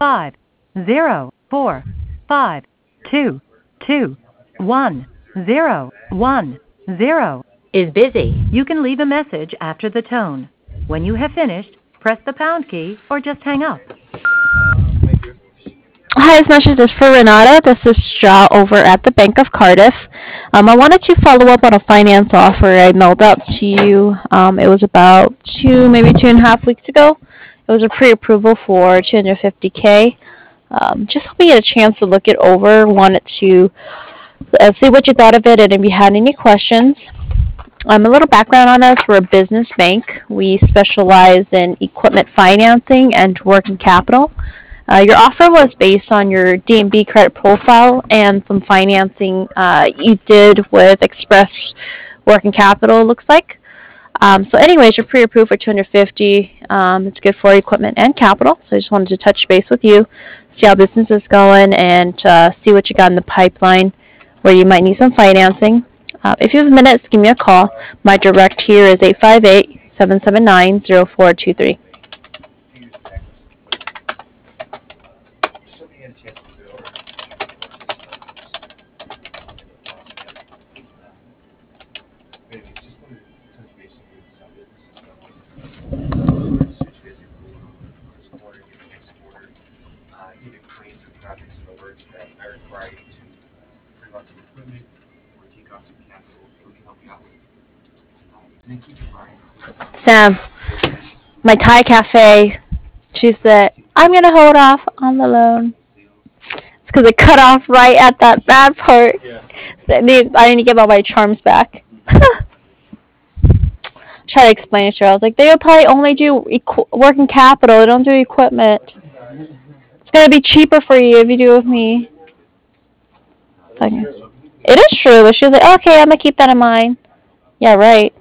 50452210110 is busy. You can leave a message after the tone. When you have finished, press the pound key or just hang up. Hi, this message is for Renata. This is Shaw over at the Bank of Cardiff. I wanted to follow up on a finance offer I mailed out to you. It was about maybe 2.5 weeks ago. It was a pre-approval for 250K. Just hoping you had a chance to look it over. Wanted to see what you thought of it and if you had any questions. A little background on us. We're a business bank. We specialize in equipment financing and working capital. Your offer was based on your D&B credit profile and some financing you did with Express Working Capital, looks like. So anyways, you're pre-approved for 250. It's good for equipment and capital. So I just wanted to touch base with you, see how business is going, and see what you got in the pipeline where you might need some financing. If you have minutes, give me a call. My direct here is 858-779-0423. Sam, my Thai cafe, she said, I'm going to hold off on the loan. It's because it cut off right at that bad part. So I need to get all my charms back. Try to explain it to her. I was like, they'll probably only do working capital. They don't do equipment. It's going to be cheaper for you if you do it with me. It's like, it is true. But she was like, okay, I'm going to keep that in mind. Yeah, right.